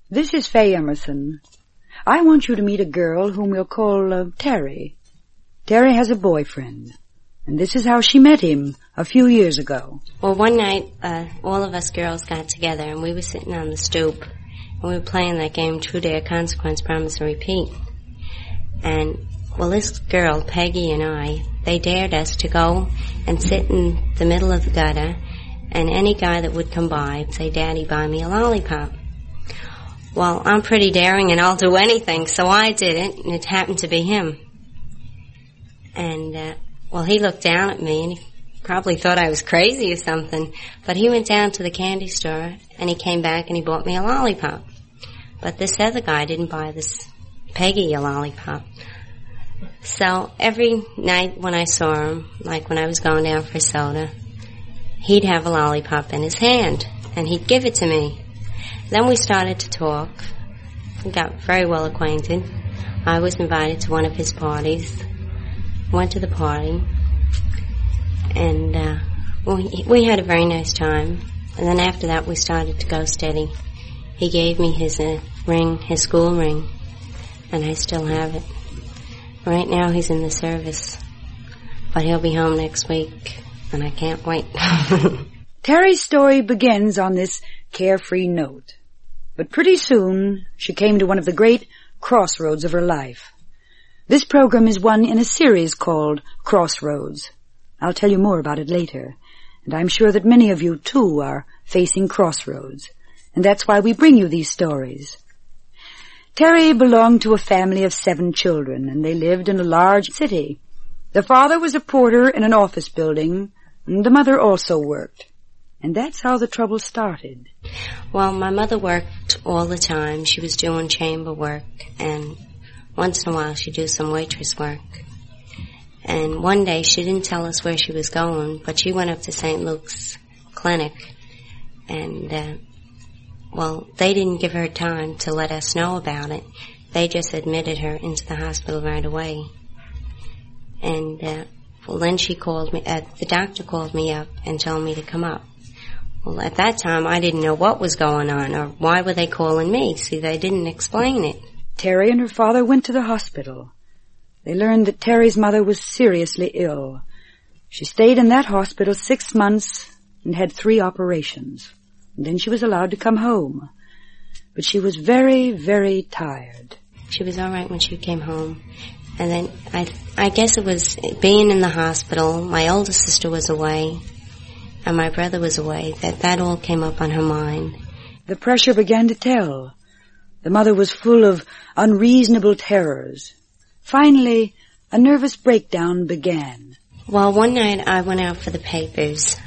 This is Faye Emerson. I want you to meet a girl whom we'll call Terry. Terry has a boyfriend, and this is how she met him a few years ago. Well, one night, all of us girls got together, and we were sitting on the stoop, and we were playing that game, True Dare, Consequence, Promise, and Repeat. And, well, this girl, Peggy, and I, they dared us to go and sit in the middle of the gutter, and any guy that would come by would say, "Daddy, buy me a lollipop." Well, I'm pretty daring and I'll do anything, so I did it, and it happened to be him. And, well, he looked down at me, and he probably thought I was crazy or something, but he went down to the candy store, and he came back and he bought me a lollipop. But this other guy didn't buy this Peggy a lollipop. So every night when I saw him, like when I was going down for soda, he'd have a lollipop in his hand, and he'd give it to me. Then we started to talk. We got very well acquainted. I was invited to one of his parties. Went to the party, and we had a very nice time. And then after that, we started to go steady. He gave me his ring, his school ring, and I still have it. Right now, he's in the service, but he'll be home next week, and I can't wait. Terry's story begins on this carefree note. But pretty soon, she came to one of the great crossroads of her life. This program is one in a series called Crossroads. I'll tell you more about it later. And I'm sure that many of you, too, are facing crossroads. And that's why we bring you these stories. Terry belonged to a family of 7 children, and they lived in a large city. The father was a porter in an office building, and the mother also worked. And that's how the trouble started. Well, my mother worked all the time. She was doing chamber work, and once in a while she'd do some waitress work. And one day she didn't tell us where she was going, but she went up to St. Luke's Clinic. And, well, they didn't give her time to let us know about it. They just admitted her into the hospital right away. And, well, then she called me, the doctor called me up and told me to come up. Well, at that time, I didn't know what was going on, or why were they calling me. See, they didn't explain it. Terry and her father went to the hospital. They learned that Terry's mother was seriously ill. She stayed in that hospital 6 months and had 3 operations. And then she was allowed to come home. But she was very, very tired. She was all right when she came home. And then I guess it was being in the hospital. My older sister was away, and my brother was away. That all came up on her mind. The pressure began to tell. The mother was full of unreasonable terrors. Finally, a nervous breakdown began. Well, one night I went out for the papers,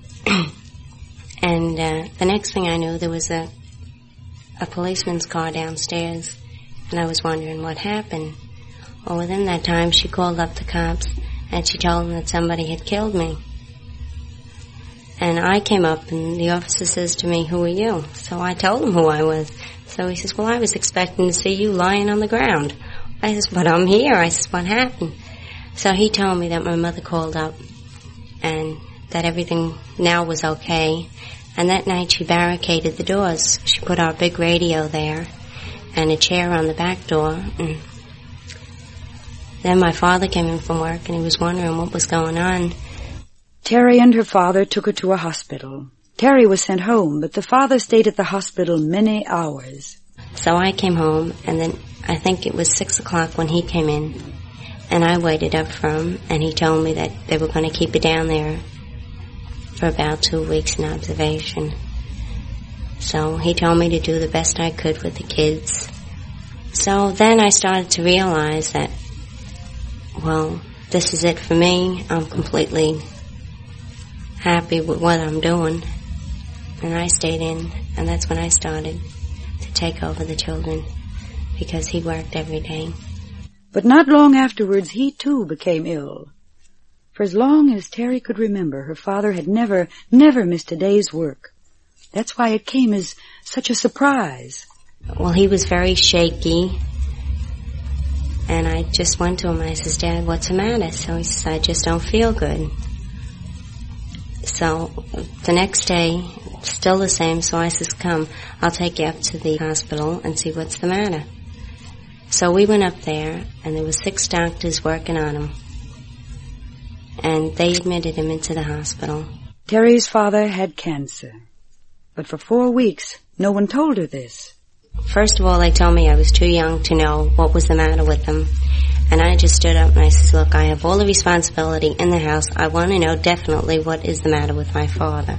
and the next thing I knew, there was a policeman's car downstairs, and I was wondering what happened. Well, within that time, she called up the cops, and she told them that somebody had killed me. And I came up, and the officer says to me, "Who are you?" So I told him who I was. So he says, "Well, I was expecting to see you lying on the ground." I says, "But I'm here." I says, "What happened?" So he told me that my mother called up, and that everything now was okay. And that night she barricaded the doors. She put our big radio there, and a chair on the back door, and then my father came in from work, and he was wondering what was going on. Terry and her father took her to a hospital. Terry was sent home, but the father stayed at the hospital many hours. So I came home, and then I think it was 6 o'clock when he came in, and I waited up for him, and he told me that they were going to keep it down there for about 2 weeks in observation. So he told me to do the best I could with the kids. So then I started to realize that, well, this is it for me. I'm completely happy with what I'm doing. And I stayed in, and that's when I started to take over the children, because he worked every day. But not long afterwards, he too became ill. For as long as Terry could remember, her father had never missed a day's work. That's why it came as such a surprise. Well, he was very shaky, and I just went to him and I says, "Dad, what's the matter?" So he says, "I just don't feel good." So the next day, still the same, so I says, come, I'll take you up to the hospital and see what's the matter. So we went up there, and there were 6 doctors working on him. And they admitted him into the hospital. Terry's father had cancer. But for 4 weeks, no one told her this. First of all, they told me I was too young to know what was the matter with him. And I just stood up and I says, look, I have all the responsibility in the house. I want to know definitely what is the matter with my father.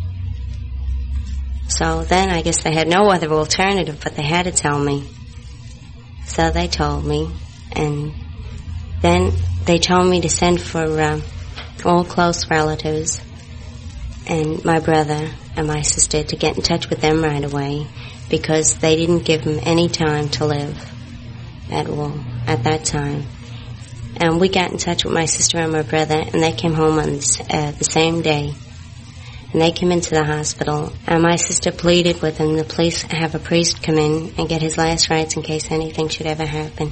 So then I guess they had no other alternative, but they had to tell me. So they told me. And then they told me to send for all close relatives and my brother and my sister to get in touch with them right away, because they didn't give him any time to live at all at that time. And we got in touch with my sister and my brother, and they came home on the same day. And they came into the hospital, and my sister pleaded with them to please have a priest come in and get his last rites in case anything should ever happen.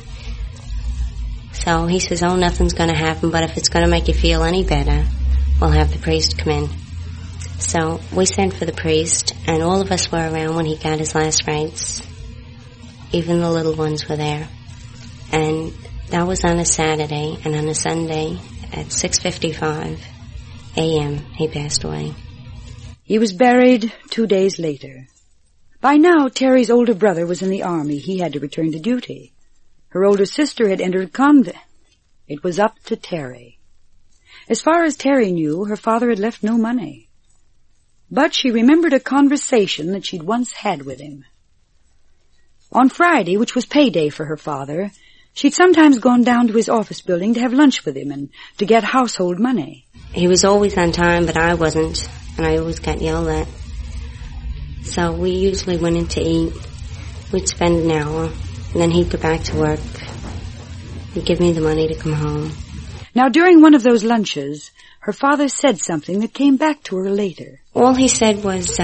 So he says, oh, nothing's going to happen, but if it's going to make you feel any better, we'll have the priest come in. So we sent for the priest, and all of us were around when he got his last rites. Even the little ones were there. And that was on a Saturday, and on a Sunday at 6:55 a.m. he passed away. He was buried 2 days later. By now, Terry's older brother was in the army. He had to return to duty. Her older sister had entered convent. It was up to Terry. As far as Terry knew, her father had left no money. But she remembered a conversation that she'd once had with him. On Friday, which was payday for her father, she'd sometimes gone down to his office building to have lunch with him and to get household money. He was always on time, but I wasn't, and I always got yelled at. So we usually went in to eat. We'd spend an hour, and then he'd go back to work. He'd give me the money to come home. Now, during one of those lunches, her father said something that came back to her later. All he said was,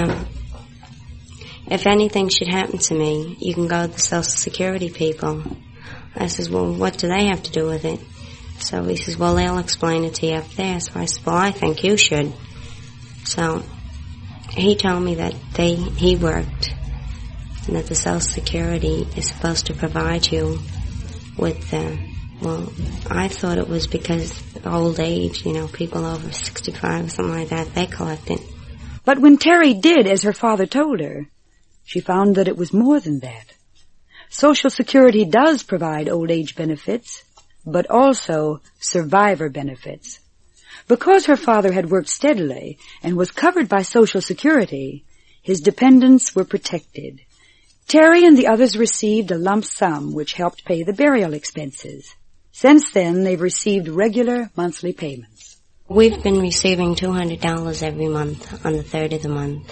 if anything should happen to me, you can go to the Social Security people. I says, well, what do they have to do with it? So he says, well, they'll explain it to you up there. So I said, well, I think you should. So he told me that he worked, and that the Social Security is supposed to provide you with, well, I thought it was because old age, people over 65 or something like that, they collect it. But when Terry did as her father told her, she found that it was more than that. Social Security does provide old age benefits, but also survivor benefits. Because her father had worked steadily and was covered by Social Security, his dependents were protected. Terry and the others received a lump sum which helped pay the burial expenses. Since then, they've received regular monthly payments. We've been receiving $200 every month on the 3rd of the month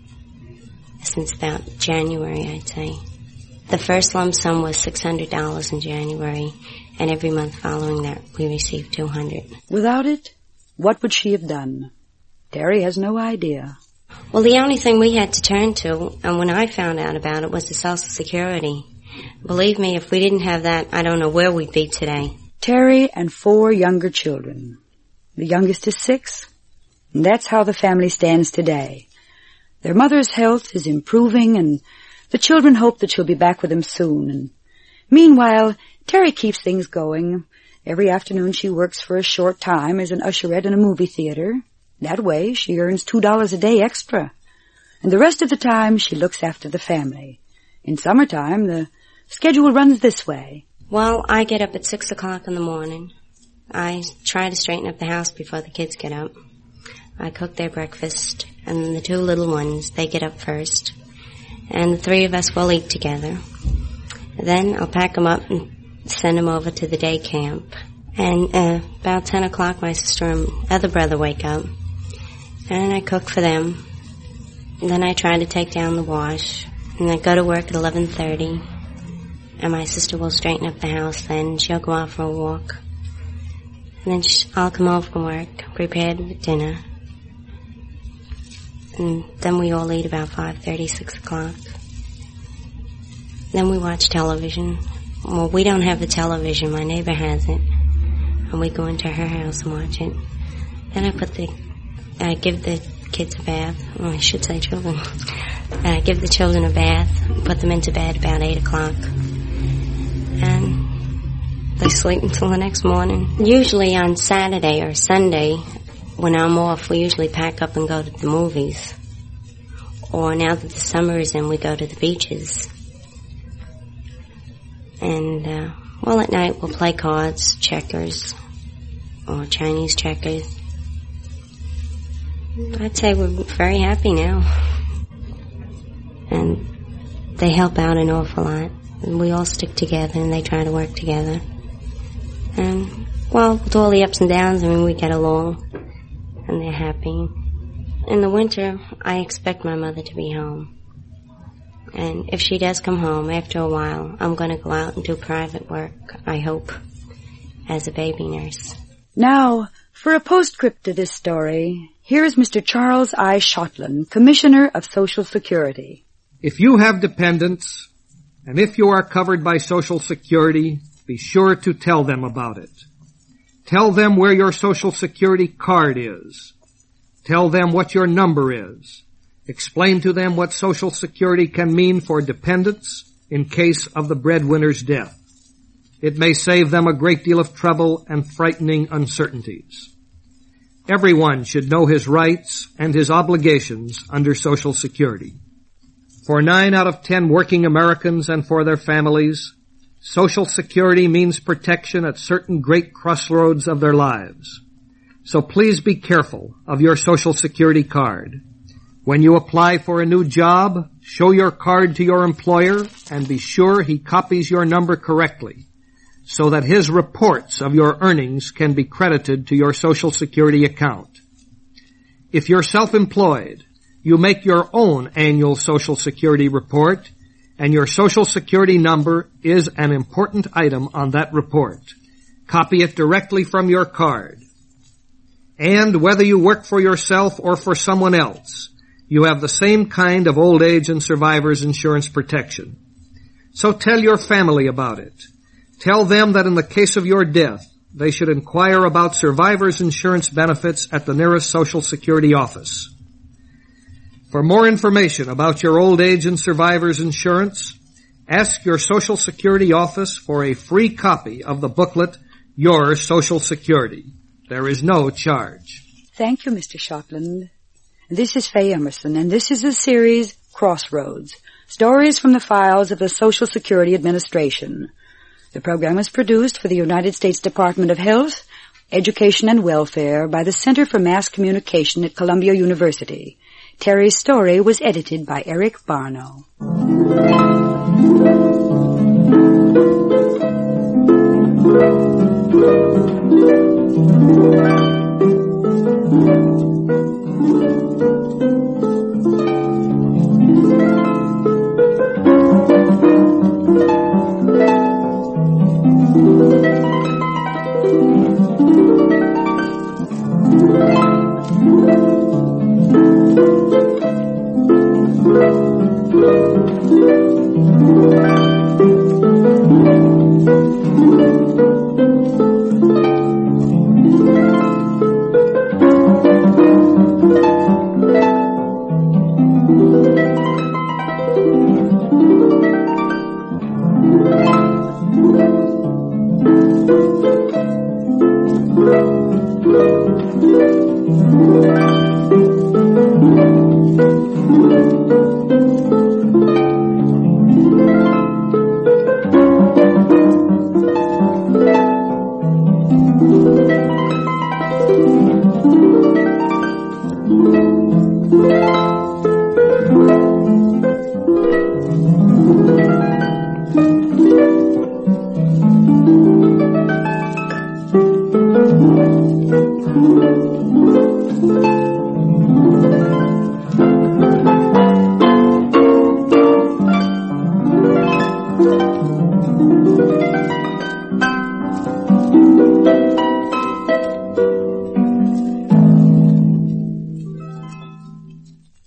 since about January, I'd say. The first lump sum was $600 in January, and every month following that, we received $200. Without it, what would she have done? Terry has no idea. Well, the only thing we had to turn to, and when I found out about it, was the Social Security. Believe me, if we didn't have that, I don't know where we'd be today. Terry and 4 younger children. The youngest is 6, and that's how the family stands today. Their mother's health is improving, and the children hope that she'll be back with them soon. And meanwhile, Terry keeps things going. Every afternoon she works for a short time as an usherette in a movie theater. That way she earns $2 a day extra. And the rest of the time she looks after the family. In summertime, the schedule runs this way. Well, I get up at 6 o'clock in the morning. I try to straighten up the house before the kids get up. I cook their breakfast, and the 2 little ones, they get up first. And the 3 of us will eat together. Then I'll pack them up and send them over to the day camp. And about 10 o'clock, my sister and other brother wake up. And I cook for them. And then I try to take down the wash. And I go to work at 11:30. And my sister will straighten up the house then. She'll go out for a walk. And then I'll come home from work, prepare dinner. And then we all eat about 5:30, 6 o'clock. Then we watch television. Well, we don't have the television. My neighbor has it. And we go into her house and watch it. Then I give the kids a bath. Well, I should say children. Give the children a bath, put them into bed about 8 o'clock. And they sleep until the next morning. Usually on Saturday or Sunday, when I'm off, we usually pack up and go to the movies. Or now that the summer is in, we go to the beaches. And, at night we'll play cards, checkers, or Chinese checkers. I'd say we're very happy now. And they help out an awful lot. And we all stick together and they try to work together. And, with all the ups and downs, we get along and they're happy. In the winter, I expect my mother to be home. And if she does come home, after a while, I'm going to go out and do private work, I hope, as a baby nurse. Now, for a postscript to this story, here is Mr. Charles I. Shotland, Commissioner of Social Security. If you have dependents, and if you are covered by Social Security, be sure to tell them about it. Tell them where your Social Security card is. Tell them what your number is. Explain to them what Social Security can mean for dependents in case of the breadwinner's death. It may save them a great deal of trouble and frightening uncertainties. Everyone should know his rights and his obligations under Social Security. For 9 out of 10 working Americans and for their families, Social Security means protection at certain great crossroads of their lives. So please be careful of your Social Security card. When you apply for a new job, show your card to your employer and be sure he copies your number correctly so that his reports of your earnings can be credited to your Social Security account. If you're self-employed, you make your own annual Social Security report, and your Social Security number is an important item on that report. Copy it directly from your card. And whether you work for yourself or for someone else, you have the same kind of old age and survivors insurance protection. So tell your family about it. Tell them that in the case of your death, they should inquire about survivors insurance benefits at the nearest Social Security office. For more information about your old age and survivors insurance, ask your Social Security office for a free copy of the booklet, Your Social Security. There is no charge. Thank you, Mr. Shotland. This is Faye Emerson, and this is the series Crossroads, Stories from the Files of the Social Security Administration. The program is produced for the United States Department of Health, Education and Welfare by the Center for Mass Communication at Columbia University. Terry's story was edited by Eric Barno.